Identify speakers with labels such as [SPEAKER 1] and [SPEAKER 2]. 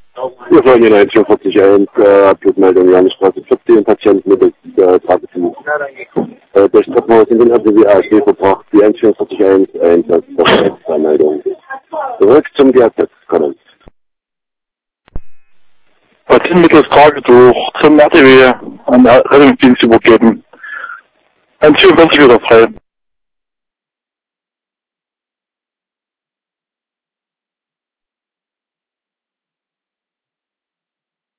[SPEAKER 1] Wir wollen in 141 Blutmeldung Janusstraße 14, Patient mit Tagesbesuch. Durch Treppenhaus in den ADWAG verbracht, die 141 Einsatz der Extrameldung. Zurück zum GAZ kommen.
[SPEAKER 2] Patient mittels Tragetuch zum RTW an Rettungsdienst übergeben. 144 wieder frei.